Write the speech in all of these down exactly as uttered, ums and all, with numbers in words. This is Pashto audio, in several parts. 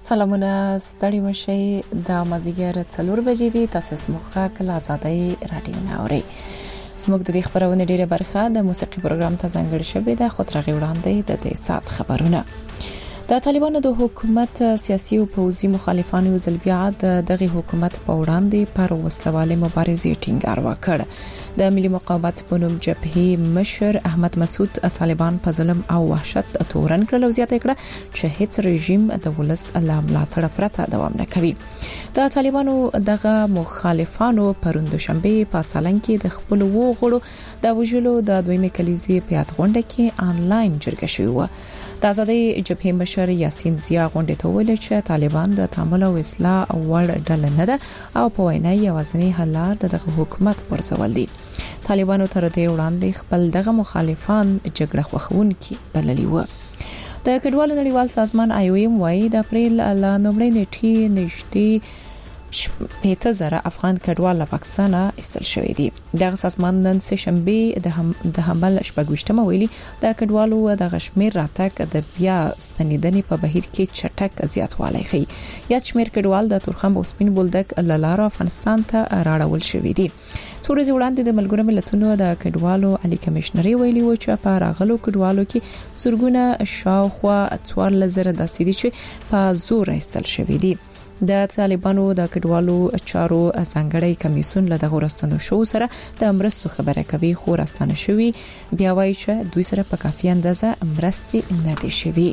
سلامونه ستړي مشي د مازیګر څلور بجې دي تاسو موخه کله آزادۍ رادیو ناوري سموږ د دې خبرونه ډیره برخه د موسیقي پروګرام ته ځانګړې شوې ده خو ترغه وړاندې د دې سات خبرونه د طالبانو د حکومت سیاسي او پوځي مخالفانو ځلبیا د دغه حکومت په وړاندې پر وسلواله مبارزې ټینګار وکړ د ملي مقاومت په نوم جبهه مشر احمد مسعود طالبان په ظلم او وحشت تورن کړل او زیاته کړه چې هیڅ رژیم د ولس الله ملاتړ پرته دوام نه کوي د طالبانو دغه مخالفانو پروند شنبه په سالنګ کې د خپل وغړو د وجلو د دویمه کلیزې په یاد غونډه کې انلاین جرګه شوې و د آزادۍ جبهه مشر یاسین زیا غونډه ته ویل چې طالبان د تعامل او اصلاح وړ ډله نه ده او په وینا یوازینی حل لار د حکومت پرځول دي طالبانو تر دې وړاندې خپل دغه مخالفان جګړه خوښونکي بللي و د کډوالو نړیوال سازمان آی او ایم وايي د اپریل ل نومړی نیټه نشټي پېته زره افغان کډوال له پاکستان ایستل شوې دي دغه سازمان نن سه شنبه د هم د حمل شپږشتمه ویلي د کډوالو د غشمیر راتګ د بیا ستنیدنې په بهیر کې چټک زیاتوالی ښيي یا شمیر کډوال د تورخم او سپین بولدک للار افغانستان ته راړول شوې دي څورې وړاندې د ملګرو ملتونو د کډوالو علي کمشنري ویلي و چې په راغلو کډوالو کې زورګونه شاوخوا څوار لزر د سیدي چې په زور ایستل شوې دي د طالبانو د کډوالو چارو څنګهړی کمیسون له دغه ورستنو شو سره د امرستو خبره کوي خو راستنه شوی بیا وایي چې دوی سره په کافي اندازه امرستي نه دي شوی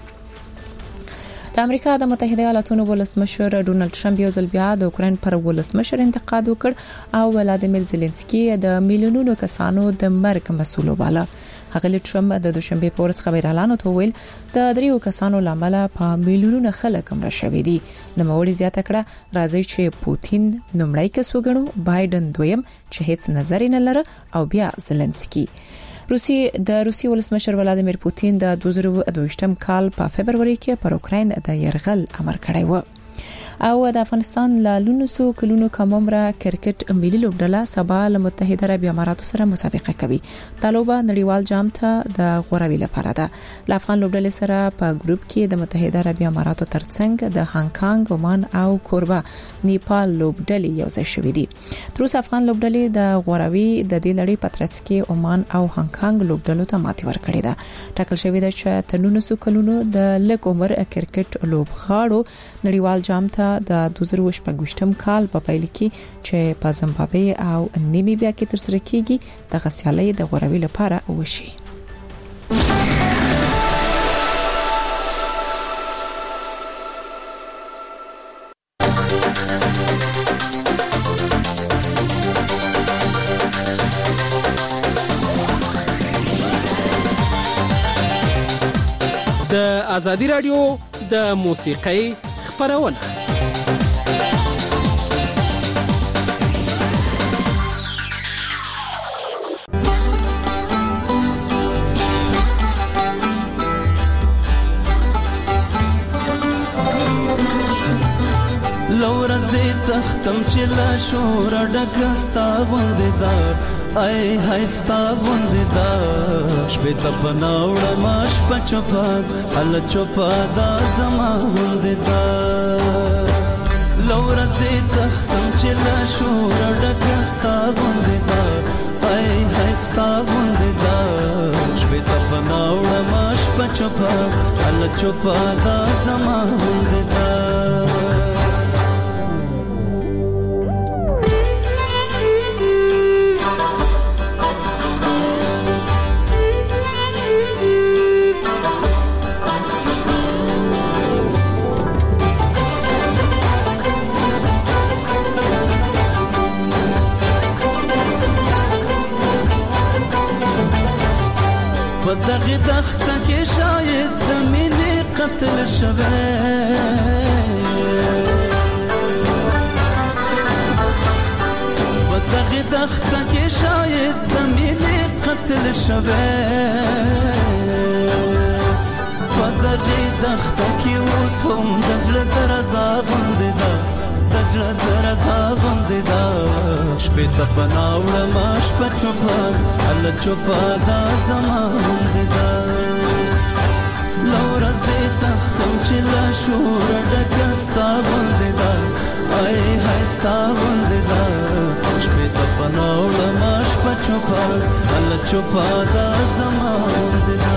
د امریکا د متحده ایالاتونو ولسمشر ډونالد ټرمپ یو ځل بیا د اوکرين پر ولسمشر انتقاد وکړ او ولادیمیر زيلنسکي د میلیونونو کسانو د مرګ مسؤل وباله هغه ټرمپ د دوشنبه په ورځ خبر اعلان وکړ د دریو کسانو لامل په میلیونونو خلک مړه شوي دي د موري زیاته کړه راځي چې پوتین نومړی کس وګڼو بایدن دویم چې هیڅ نظر نه لري او بیا زيلنسکي روسي د روسي ولسمشر ولادیمیر پوتین د دوه زره او دوه کال په فبرवरी کې پر اوکرين د يرغل امر کړی و او د افغانستان له لونسو کلونو کممره کرکټ ملي لوبډله سبا له متحده عربی اماراتو سره مسابقه کوي طالبه نړیوال جام ته د غوړوي لپاره ده د افغان لوبډلې سره په ګروپ کې د متحده عربی اماراتو ترڅنګ د هانګ کانګ عمان او کوربه نیپال لوبډلې یو ځای شوې دي تر اوسه افغان لوبډلې د غوړوي د دې لړۍ پترڅ کې عمان او هانګ کانګ لوبډلو ته ماتې ورکړې ده ټاکل شوې ده چې ترنونسو کلونو د لک عمر کرکټ لوبغاړو نړیوال جام ته د دوه زره شپږم کال په پیل کې چې په زمبابوې او نیمیبیا کې ترسره کیږي د غسیالۍ د غوړوي لپاره وشي د ازادي رادیو د موسیقۍ خبرونه تختم چې لا شور ډکستا باندې دا ای هستا باندې دا شپه ته پناوړه ماش پچپا ال چوپا دا زما باندې دا لور زه تختم چې لا شور ډکستا باندې دا ای هستا باندې دا شپه ته پناوړه ماش پچپا ال چوپا دا زما باندې دا دغه دخته کې شاید د مینې قتل شوه دغه دخته کې شاید د مینې قتل شوه په دغه دخته کې اوس هم د زړه درزا غوندې ده د زړه درزا غوندې ده شپې ته پناه وړمه شپه چوپه هله چوپه دا زما غوندې ده له ورځې ورځې تختم چې لا شور ډکستا باندې دا آی هاي ستا باندې دا شپې ته پناوړه ماش په چوپا الله چوپا دا زما باندې دا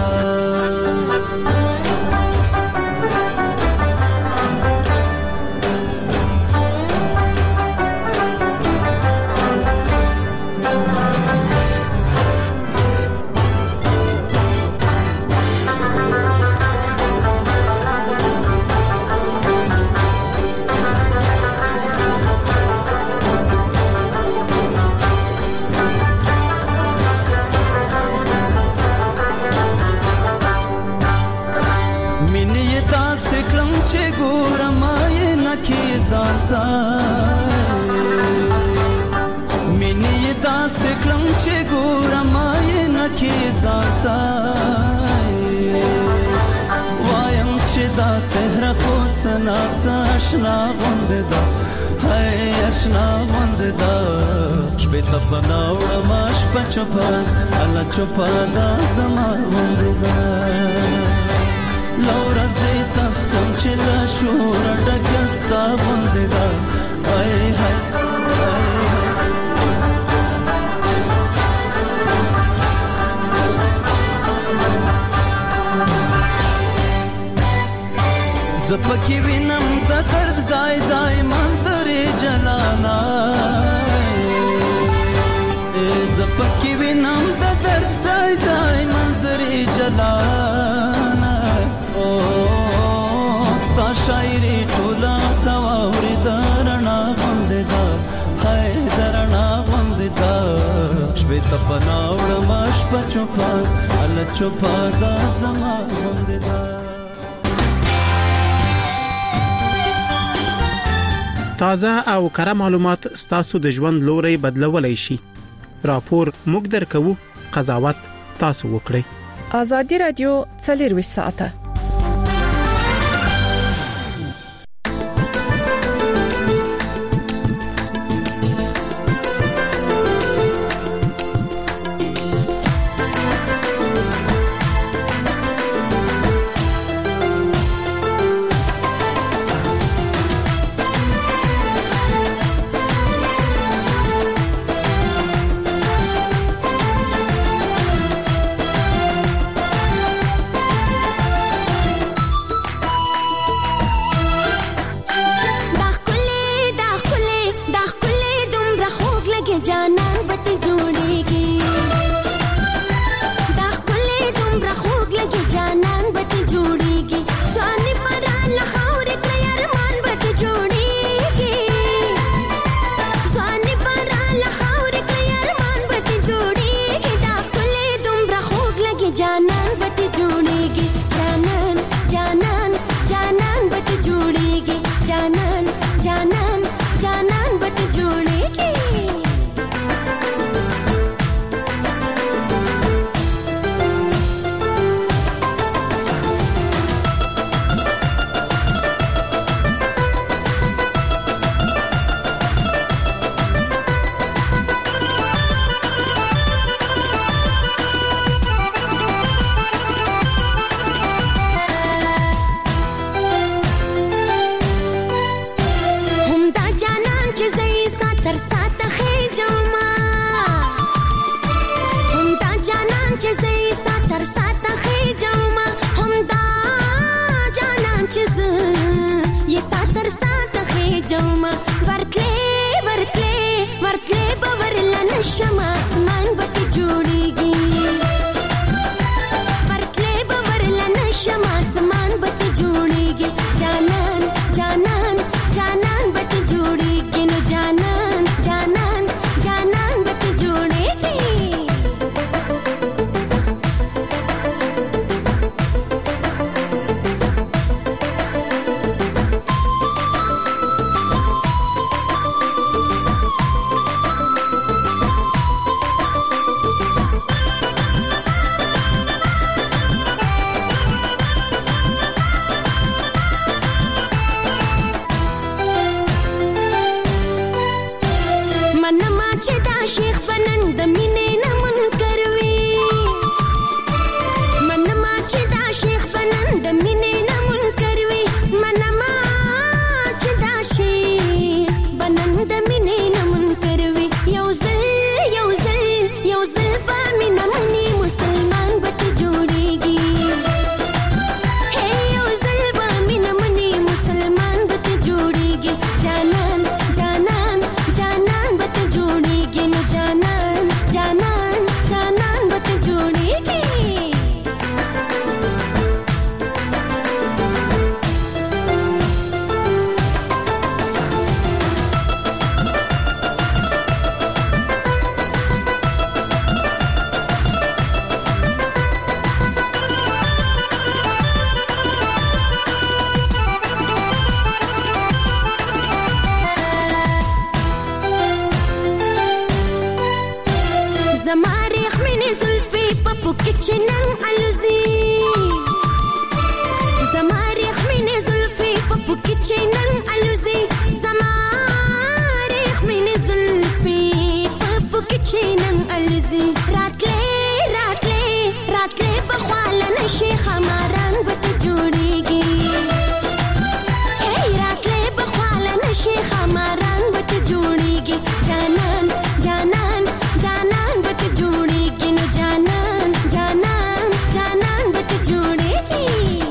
منی دا سکلم چې ګورم یې نکي ځاتا وایم چې دا څهره خو څنا آشنا غوندې دا هاي آشنا غوندې دا شپې ته پناوړه ماش په چوپا الله چوپا دا زما غوندې دا لورا زي تختم چې لا شور ډکستا باندې دا هاي هاي زپکی وینم د درد زای زای منظر جلانا زپکی وینم د درد زای زای منظر جلانا او ستا شاعری ټولا تواوري درنا باندې دا هاي درنا باندې دا شپې ته پناوړه ماش په چوپا الله چوپا دا زما باندې دا تازه او کره معلومات ستاسو د ژوند لوري بدلولای شي. راپور موږ درکو، قضاوت تاسو وکړئ. ازادي رادیو څلور ساعته یخمینې زلفې په پوکې چې نن الوزي زما یخمینې زلفې په پوکې چې نن الوزي زما یخمینې زلفې په پوکې چې نن الوزي راتلې راتلې راتلې په خواله نشي خماران به ته جوړېږي ای راتلې په خواله نشي خماران به ته جوړېږي جانان جانان جانان به ته جوړېږي نو جانان جانان جانان به ته جوړېږي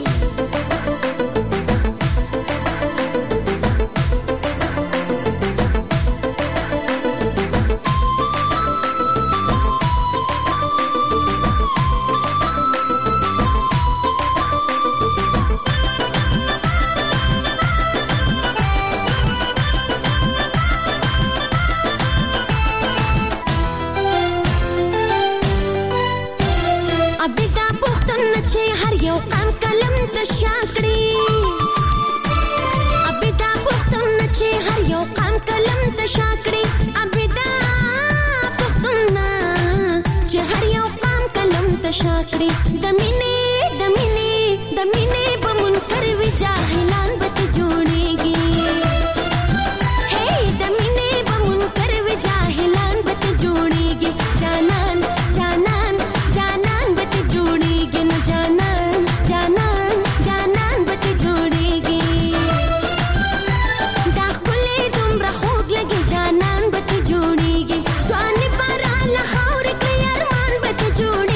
شاکری د مینې د مینې د مینې په منکر وی جاهلان به ته جوړېږي هی د مینې په منکر وی جاهلان به ته جوړېږي جانان جانان جانان به ته جوړېږي نو جانان جانان جانان به ته جوړېږي دا ښکلې دومره خوږ لګي جانان به ته جوړېږي ځواني پراله خاورې کړې ارمان به ته جوړېږي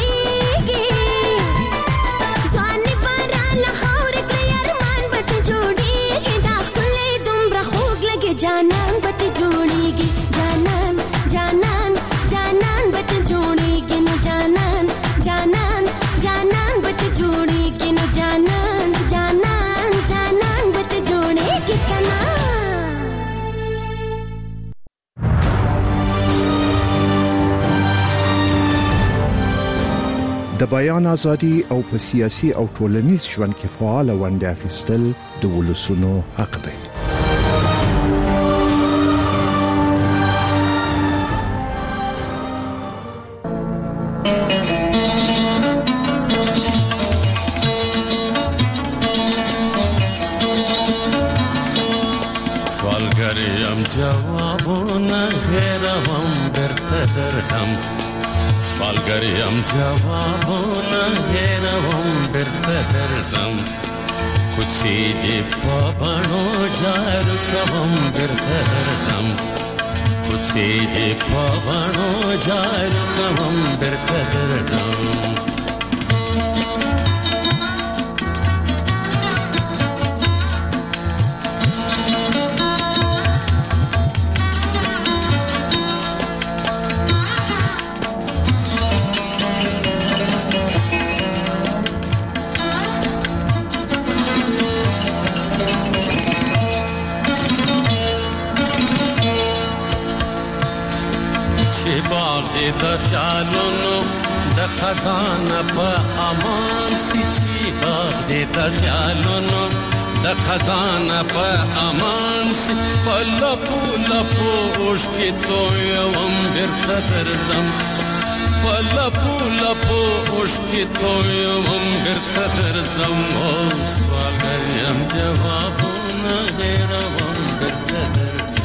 جانان به ته جوړېږي جانان جانان جانان به ته جوړېږي نو جانان جانان جانان به ته جوړېږي نو جانان جانان جانان به ته جوړېږي کنه د بیان ازادي او په سیاسي او ټولنیز ژوند کې فعال ونډه اخیستل د ولسونو حق دی. جوابونه هېروم درته درځم سوالګریم جوابونه هېروم درته درځم کوڅې دې په بڼو جارو کوم درته درځم کوڅې دې په بڼو جارو کوم درته درځم د خیالونو د خزانه په امان سي چې باغ دې د خیالونو د خزانه په امان سي په لپو لپو اوښکې تویوم بیرته درځم په لپو لپو اوښکې تویوم بیرته درځم او سوالګر یم جوابونه هېروم بیرته درځم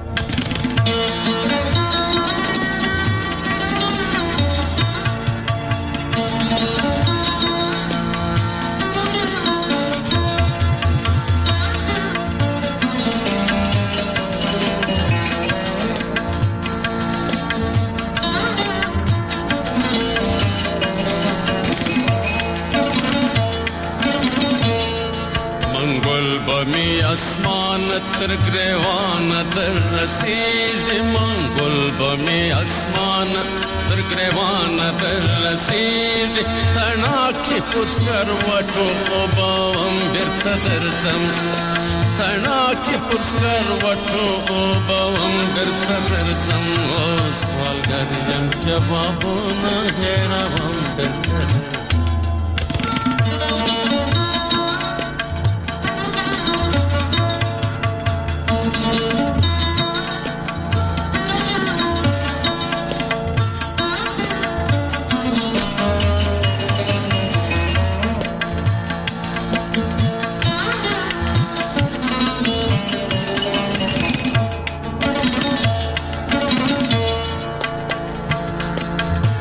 بمی اسمان تر گریوان در رسیج منگل بمی اسمان تر گریوان در رسیج تناکی پوچکر وٹو اوباوم بیرته درځم تناکی پوچکر وٹو اوباوم بیرته درځم او سوالګر یم جوابونه هېروم بیرته درځم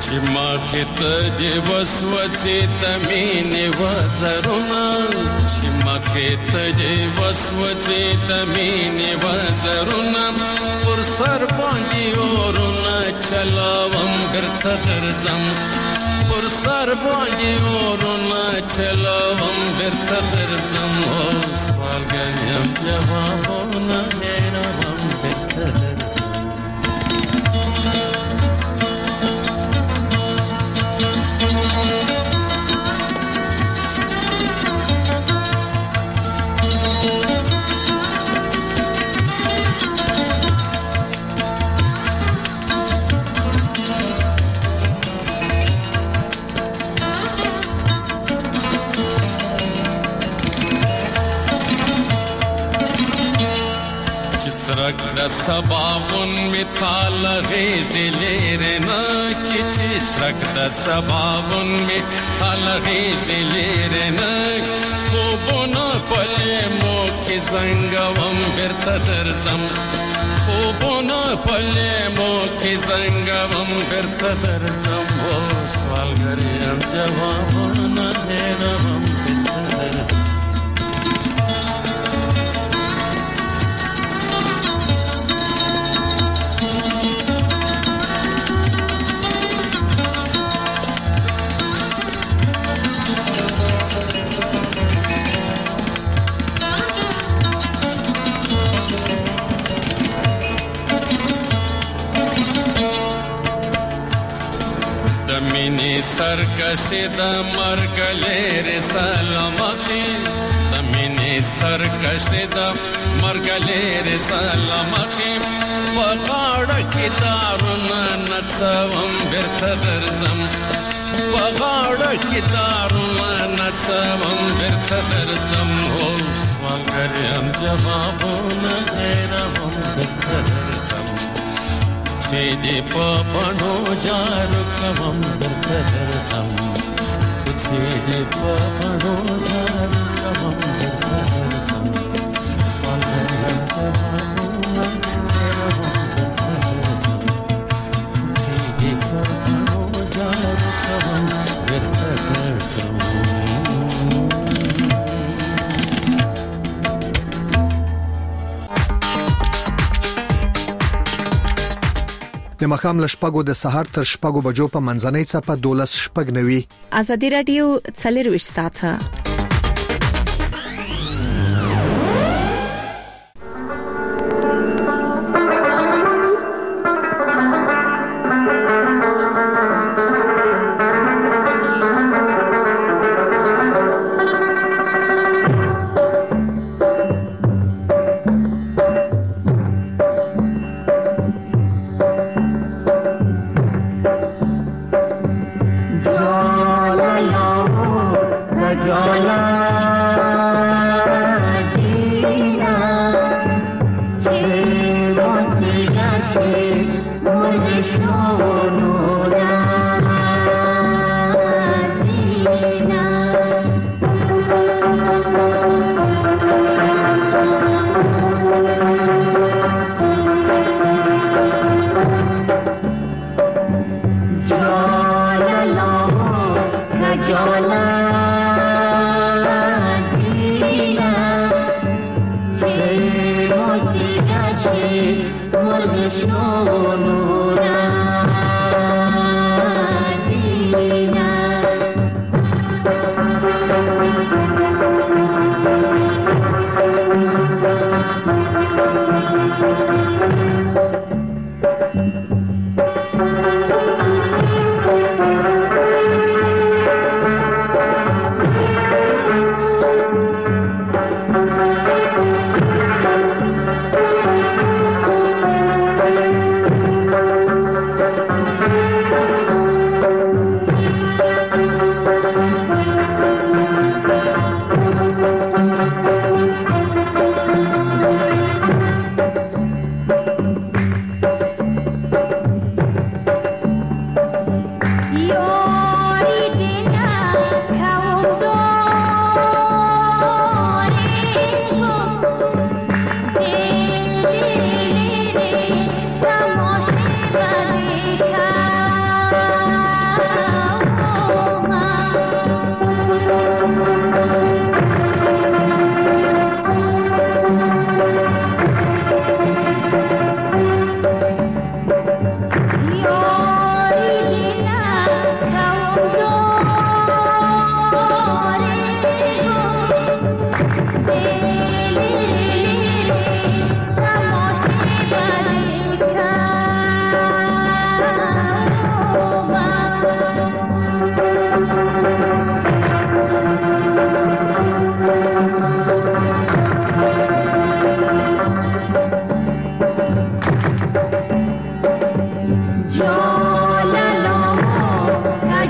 چې مخې ته دې وسوځې د مینې وزرونه چې مخې ته دې وسوځې د مینې وزرونه پر سر باندې اورونه چلاوم بیرته درځم پر سر باندې اورونه چلاوم بیرته درځم او سوالګر یم جوابونه هېروم بیرته درځم سرک د سباون می تال غیزی لیرنا چی چی سرک د سباون می تال غیزی لیرنا خوبونا پلی مو کی زنگوم بیرته درځم خوبونا پلی مو کی زنگوم بیرته درځم او سوالګر یم جوابونه هېروم بیرته درځم سرکشی دا مرگ لیر سلامتی دمینی سرکشی دا مرگ لیر سلامتی بغاڑا کی دارونا نڅوم بیرته درځم بغاڑا کی دارونا نڅوم بیرته درځم او سوالګر یم جوابونه هېروم بیرته درځم چې دې په بڼو جارو کوم درته درځم چې دې په بڼو جارو کوم درته درځم سوالګر یم جوابونه هېروم درته درځم چې دې په بڼو جارو کوم درته درځم د مخام لشپګو د سحر تر شپګو بجو په منځنۍ چپه دولس شپګ نوي ازادي رادیو څلرويشت ساعته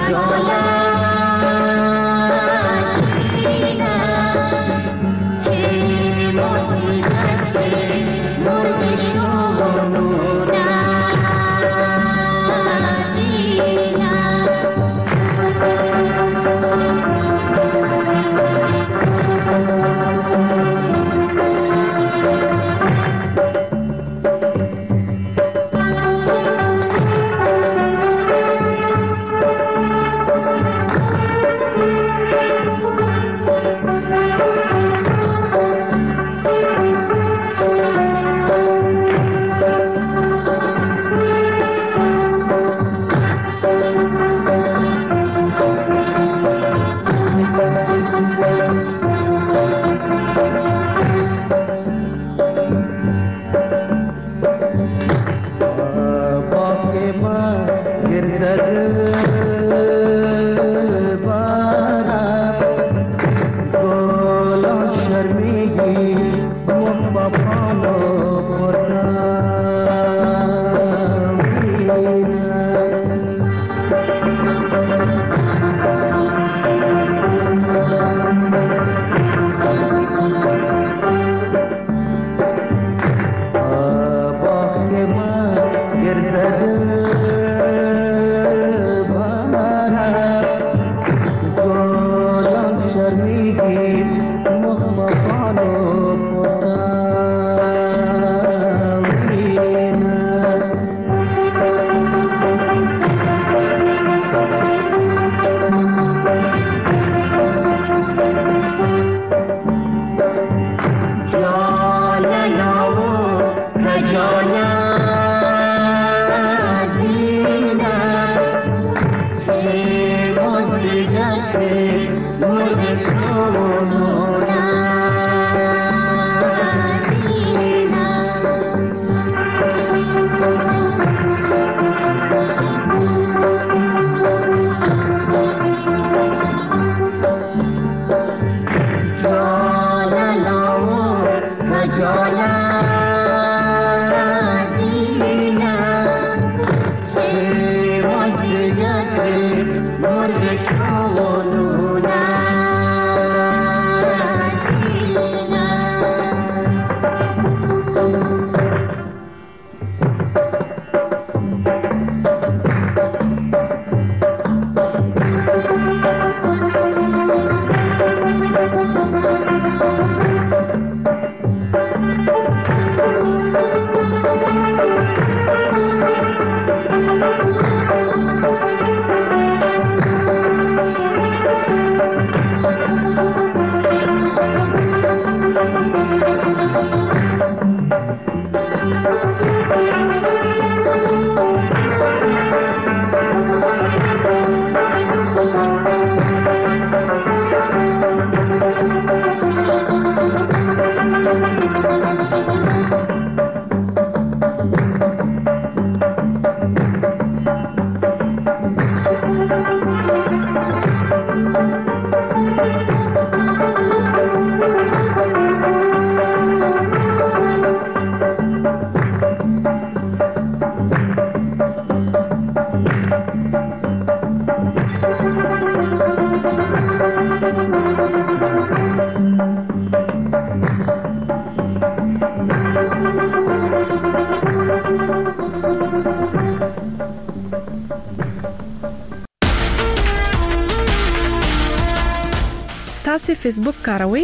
تاسو فیسبوک کاروئ؟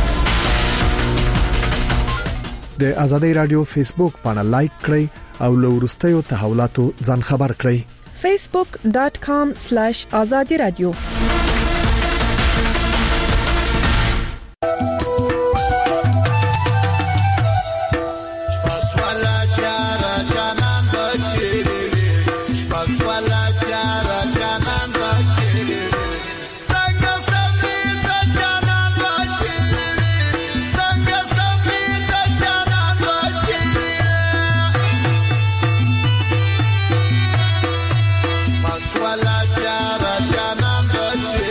د آزادۍ رادیو فیسبوک باندې لایک کړئ او له ورستیو تحولاتو ځان خبر کړئ. facebook dot com slash azadi radio Swala jara janam bache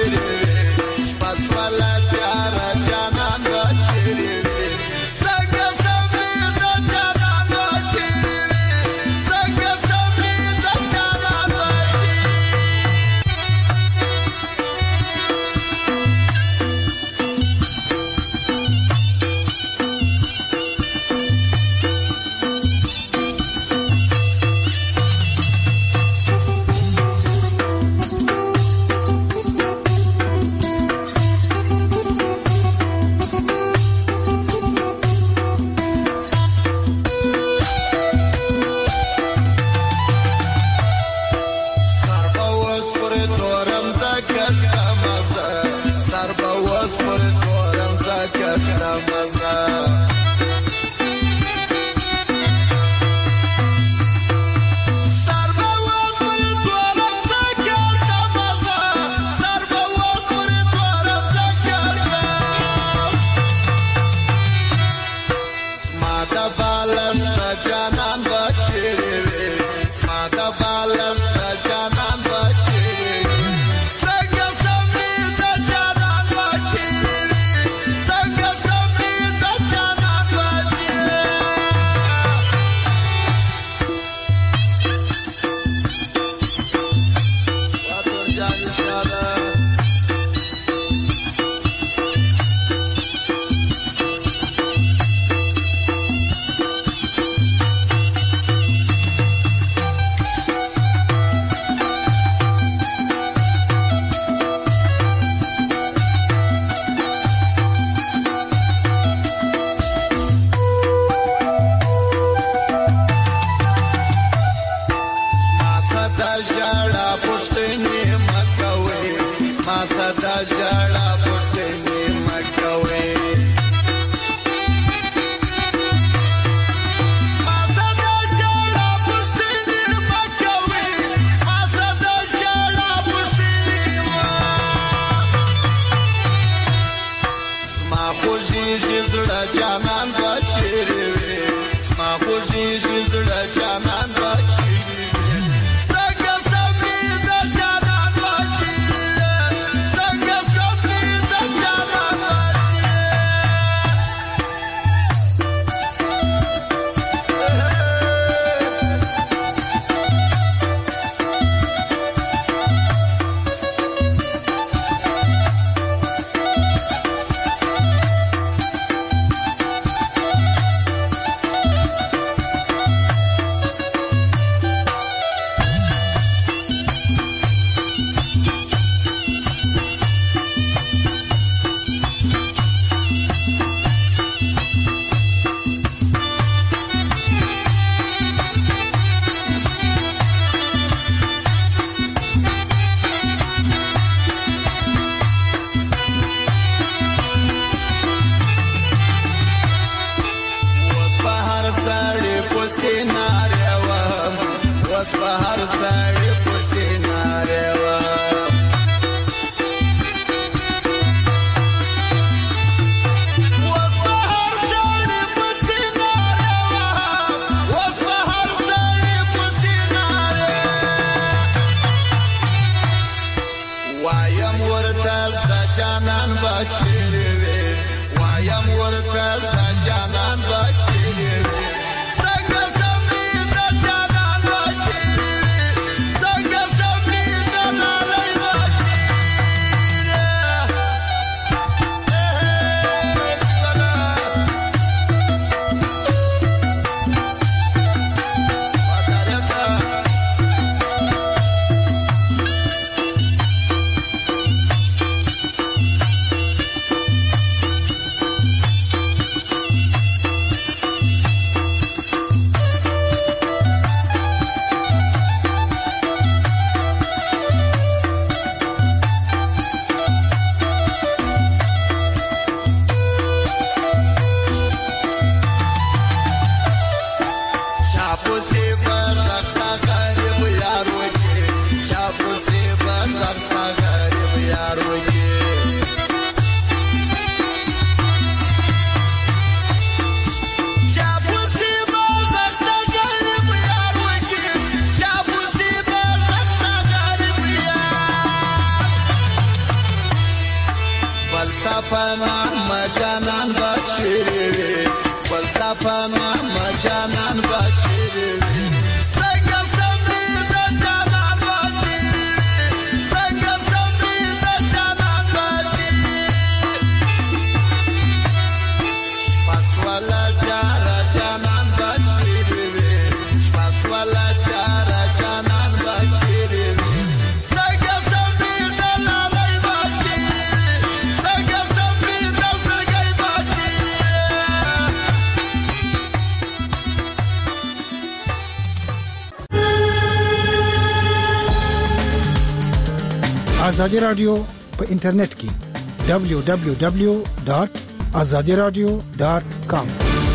آزادی رادیو په انټرنیټ کې دبلیو دبلیو دبلیو ډاټ آزادي رادیو ډاټ کام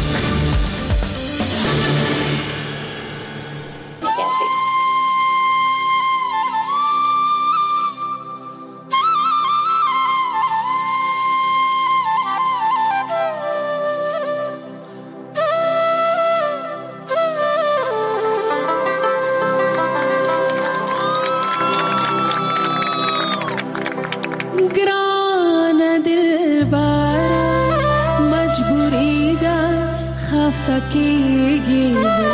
फकीगी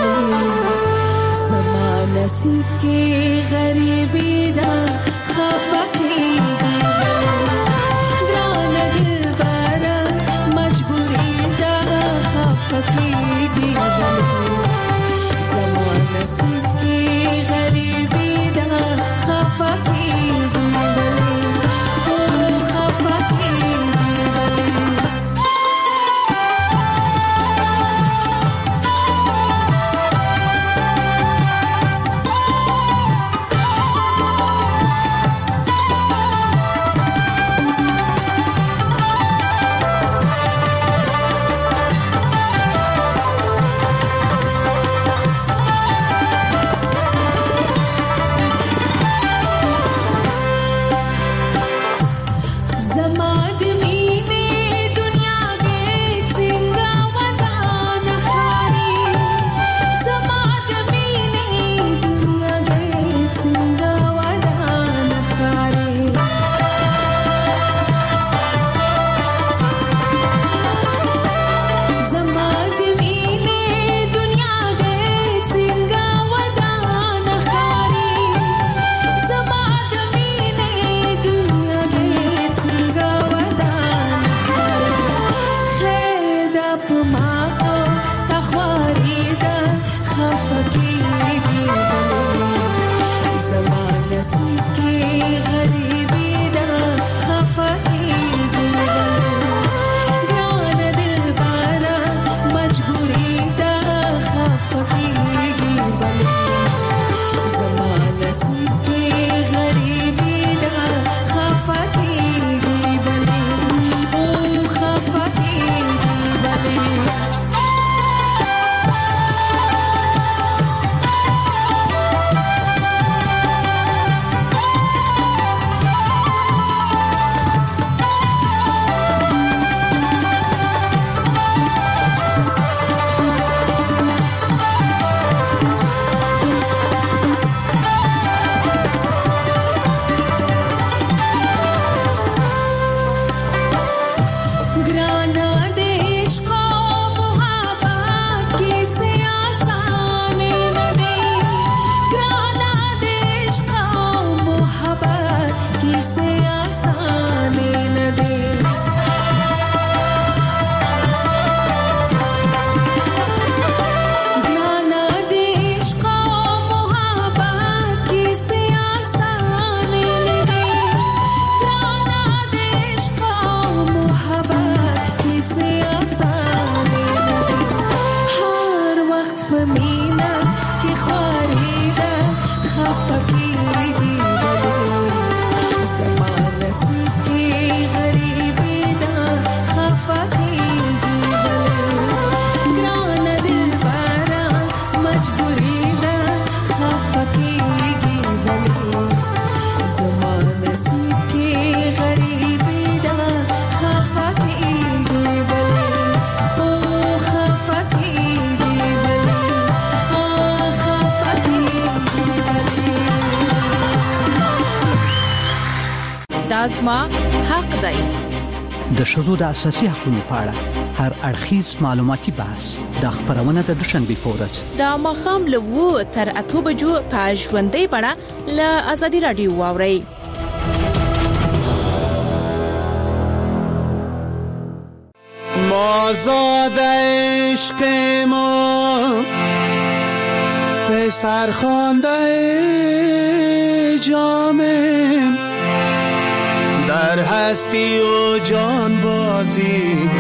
समा नसीब के गरीबी दा खफा دازما حق دی. د شذو د اساسي حقوقو په اړه هر اړخیز معلوماتي بحث د خبرونه د دوشنبه پورز د مخام له وو تر اته بجو په ژوندۍ بڼه له ازادي رادیو واوري. مازاد عشق ما پسر خوانده جامم در هستی و جان بازی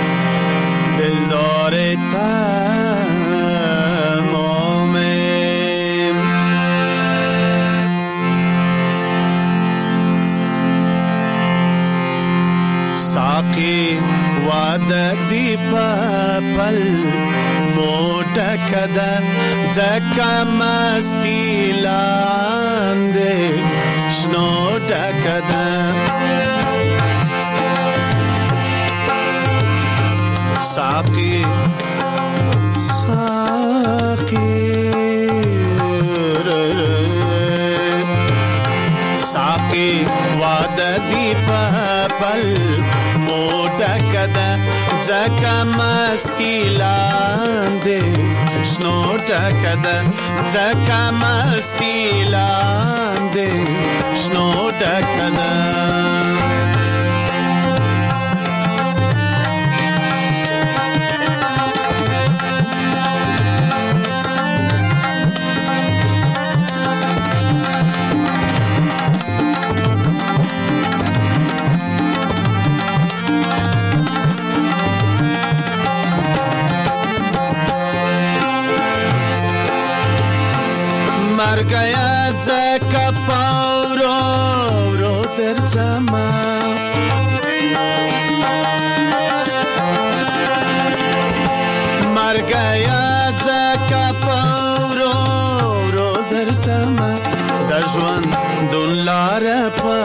دلدار تمامم ساقی وعده دی پل موٹا کده زکا مستی لانده شنو ٹکده ساقی ساقی ساقی وعده دی پل موٹا کده زکا مستی لانده شنو ٹکده زکا مستی لانده شنو ٹکده مر گیا زکا پاورو رو در زما مر گیا زکا پاورو رو در زما دجوان دون لار پا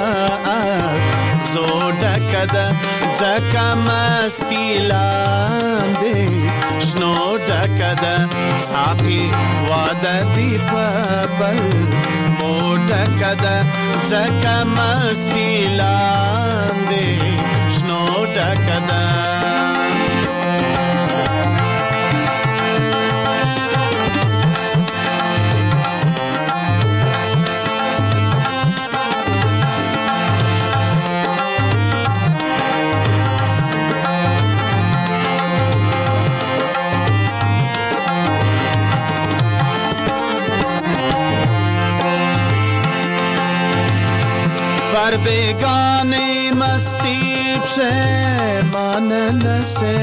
زوڑا کده زکا مستی لانده شنو ڈکده ساقی وعده دی پل موٹا کده زکا مستی لانده شنو ڈکده پر بیگانی مستی پشیمان نسه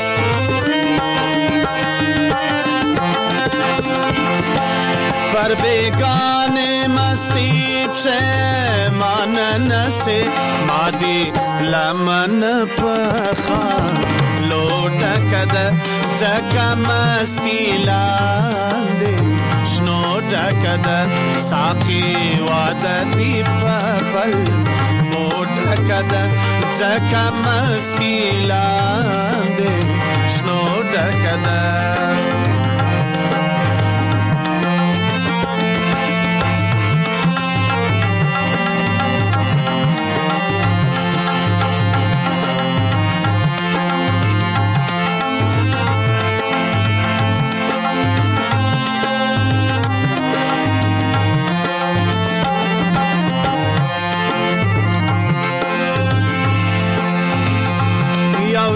پر بیگانی مستی پشیمان نسه مادی لمن پخا لوٹا کده زکا مستی لانده شنو ٹکده ساقی وعده دی پل موٹا کده زکا مستی لانده شنو ٹکده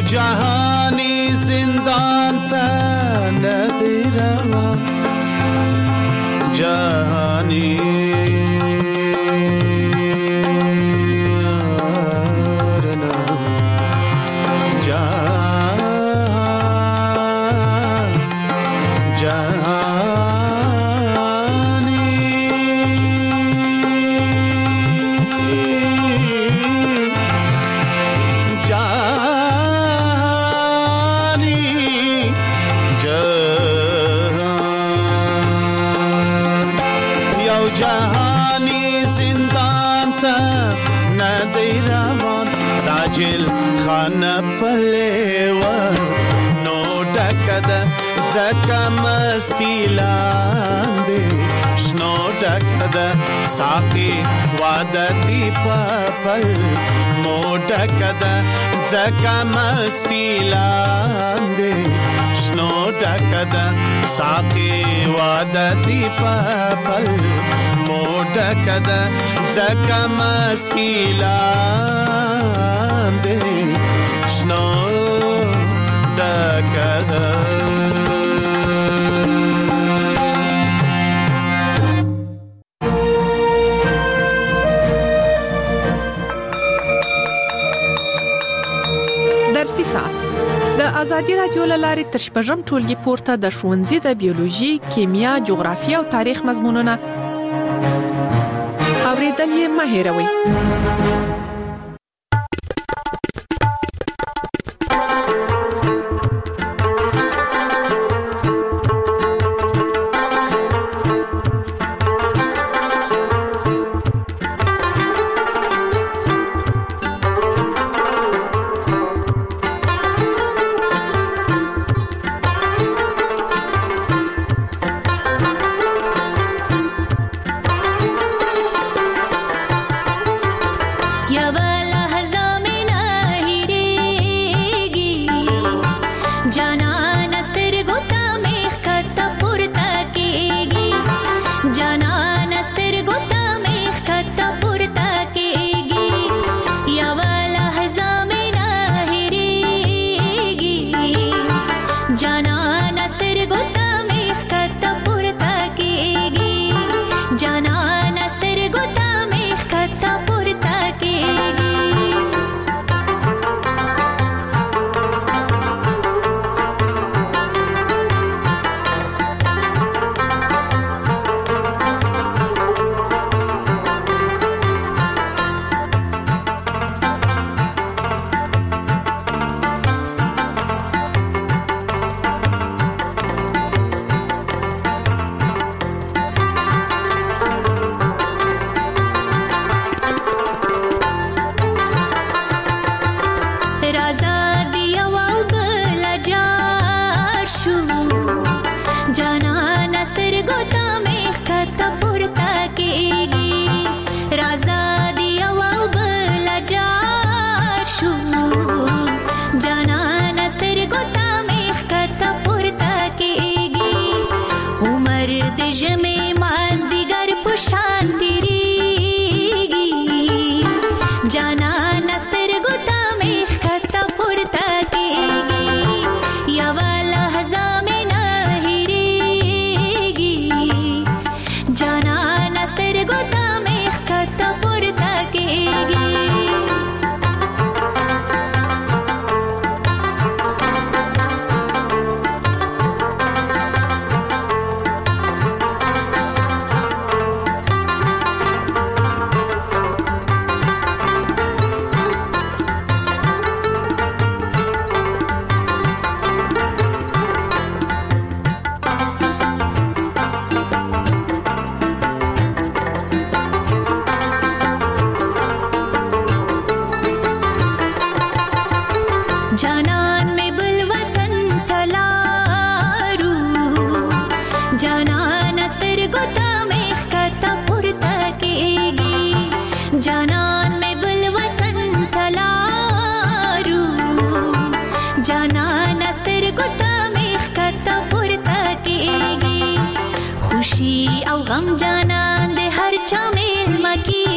جهانی زندان تا ندی روان جهانی زکا مستی لاندې شنو ډکه ده ساقي واده دی پپل مو ډکه ده زکا مستی لاندې شنو ډکه ده ساقي واده دی پپل مو ډکه ده زکا مستی لاندې شنو ډکه ده د ازادي رادیو لارې تشپژم ټولګي پورته د ښوونځي د بیولوژي، کیمیا، جغرافیه او تاریخ مضمونونه اوریدل یې مه هېروئ.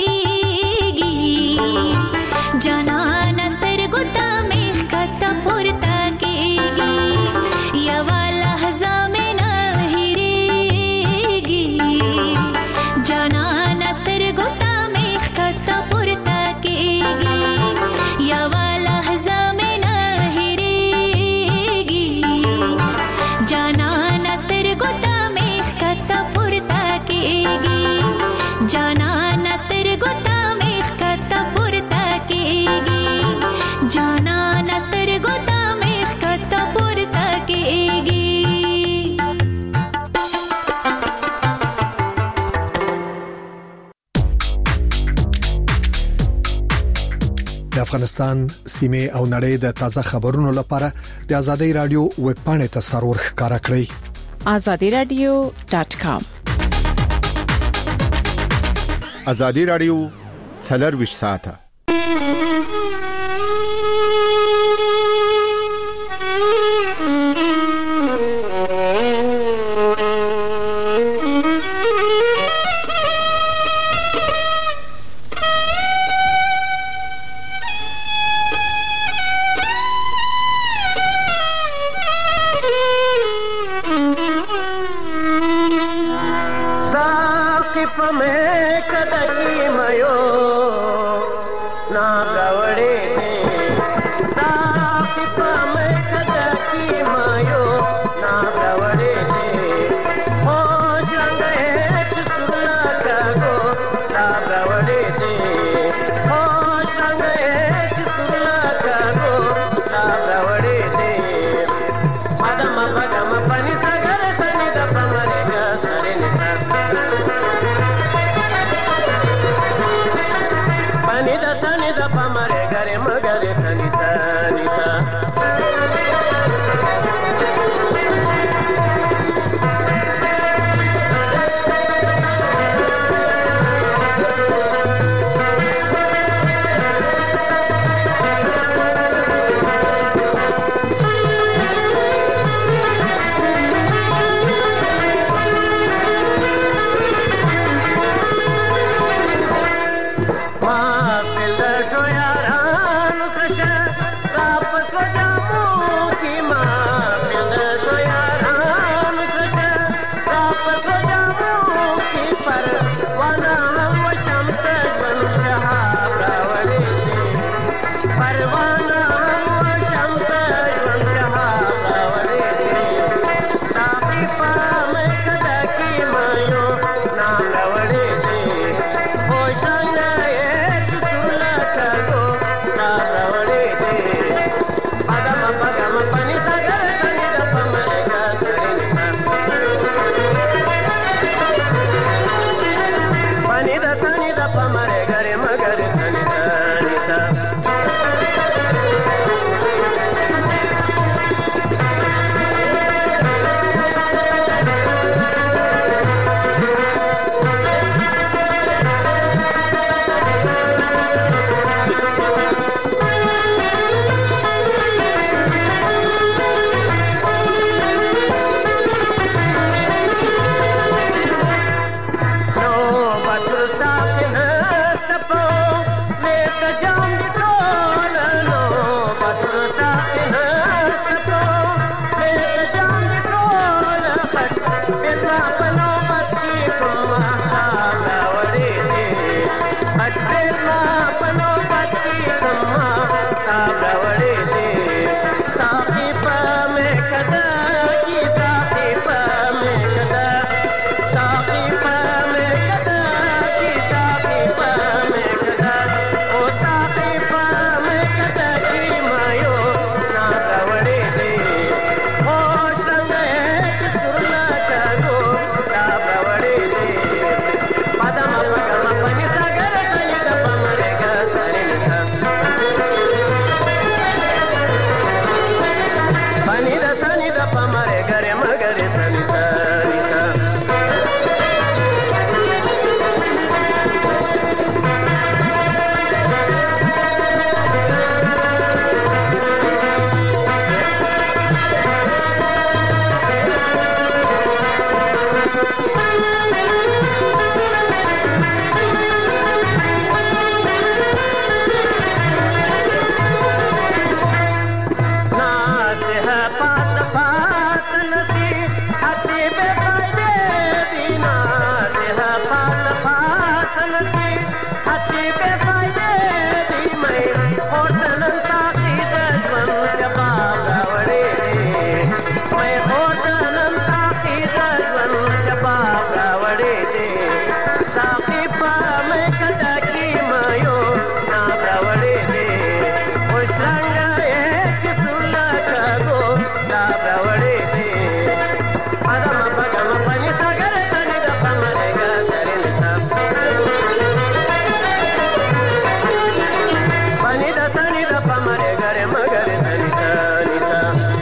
जाना नस्तर गुता में खता पुर د افغانستان سیمه او نړۍ د تازه خبرونو لپاره د ازادي رادیو ویب پاڼه ته سرور ښکارا کړئ azadi radio dot com. ازادي رادیو څلور ساعته सनी द पमरे गरे मगरे सनी सा नि सा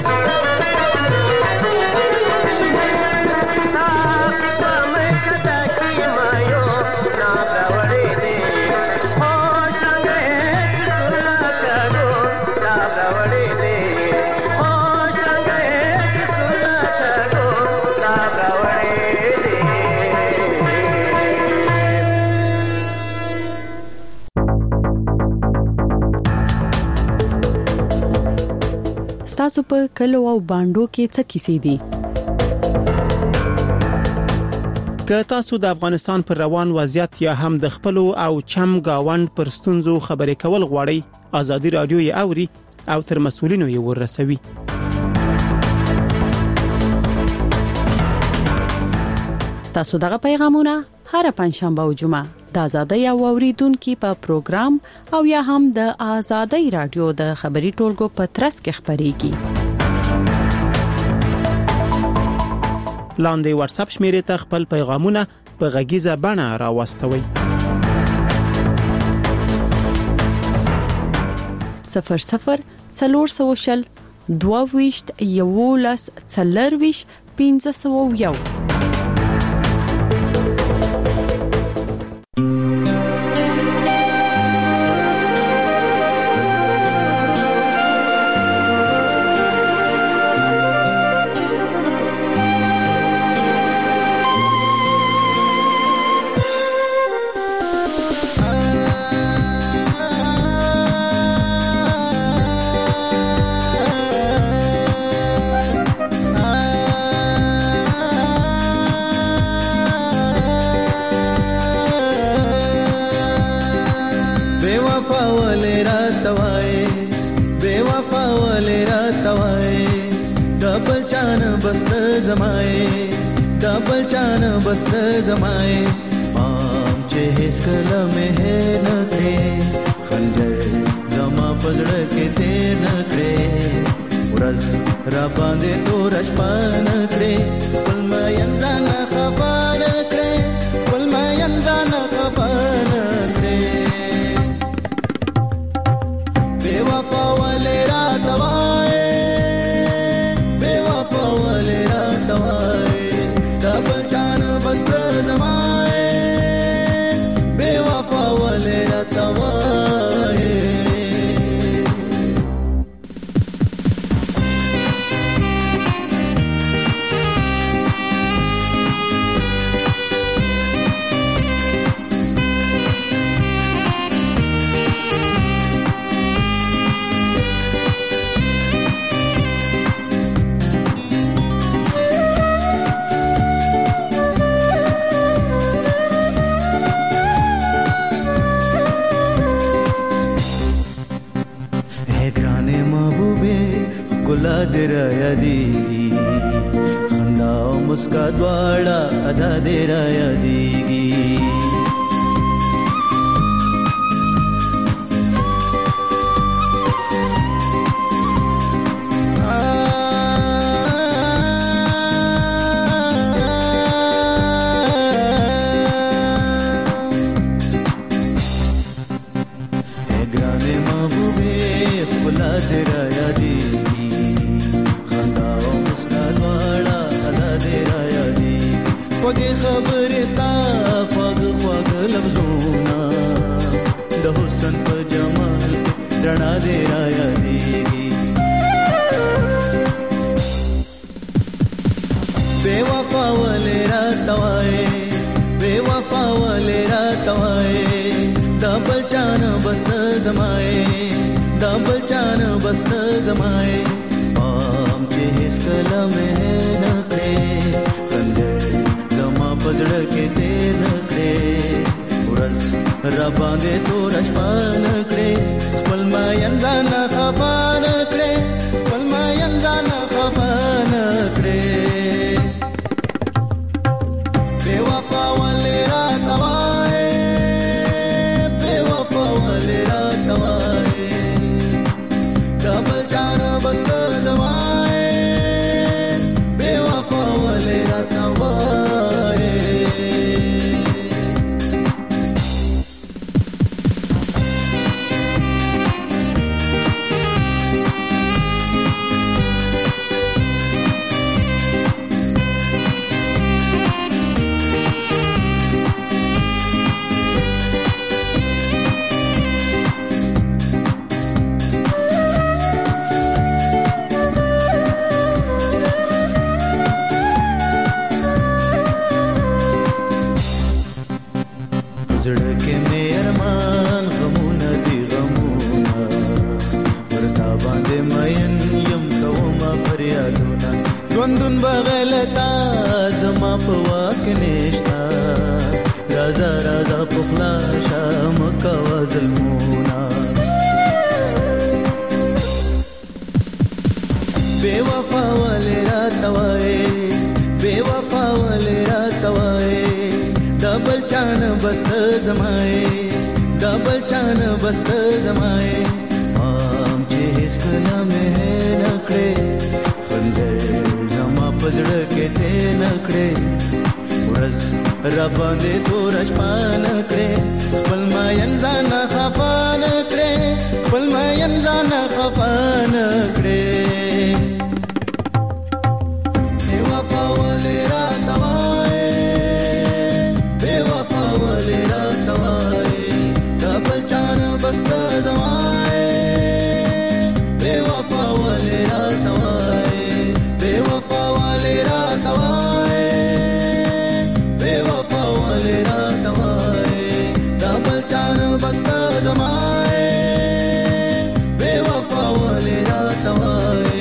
सा पमे कता की मायो ना प्रवड़े दे हो संगे चुला कागो ना प्रवड़े दे हो संगे चुला कागो ना प्रवड़े दे। تاسو په کلو او باندو کې څه کیسې دي؟ که تاسو د افغانستان پر روان وضعیت یا هم د خپل او چم گاوند پر ستونزو خبرې کول غواړئ، ازادي رادیو یې اوري او تر مسؤلینو یې ورسوي. تاسو دغه پیغامونه هر پنځشنبه او جمعه د آزادۍ او اوریدونکو په پروګرام او یا هم د آزادۍ رادیو د خبري ټولګو په ترڅ کې خبريږي. لاندې واتس اپ شمیرې ته خپل پیغامونه په غږیزه بڼه راوستوي. صفر صفر څلور سوشل دوه ویشت یولس څلور ویشت پنځه سوه یو. تا زما په واک نشتا رازا رازا پخلا شام کوا ظلمونا بے وفا والے راتوائے بے وفا والے راتوائے دبل چان بست زمائے دبل چان بست زمائے مام چې هیڅ کله مې نکړې خندې زما پزړه کې ته نکړې ورځ را باندې تور شپان کړې خپل ما ینځان خفان کړې خپل ما ینځان خفان کړې بے وفا والے راتوائے بے وفا والے راتوائے دبل چان بست زمائے بے وفا والے راتوائے بے وفا والے راتوائے بے وفا والے راتوائے دبل چان بست زمائے بے وفا والے راتوائے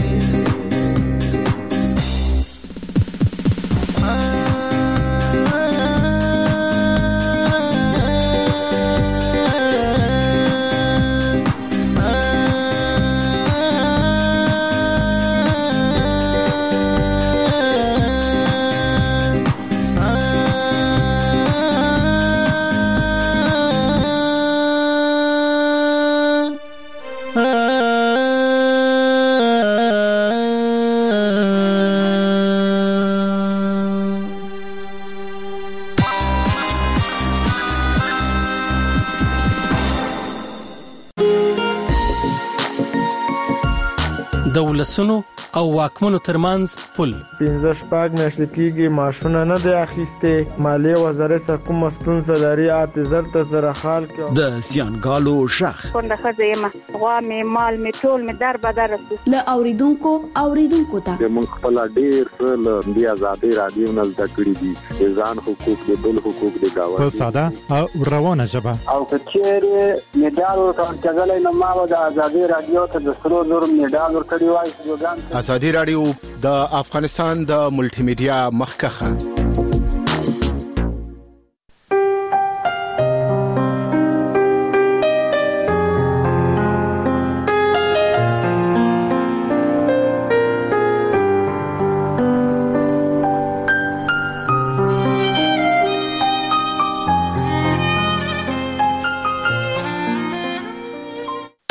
دولسونو او واکمنو ترمنځ پل پنځه شپږ میاشتې کېږي معاشونه نه دی اخیستې مالیې وزارت سره کومه ستونزه لري اته زر ته زره خال کې د زیانګالو شخ څنګه ښځه یم غوا مې مال مې ټول مې در بدر رسو له اوریدونکو اوریدونکو ته موږ خپل ډیر څه له دې آزادۍ رادیو نه زده کړې دي ځان حقوق د بل حقوق د گاوند په ساده او روانه ژبه او کچېره میډال ورکړل نو ما د آزادۍ رادیو ته د سرو زر میډال ورکړی وای ازادي رادیو د افغانستان د ملټي میډیا مخکخه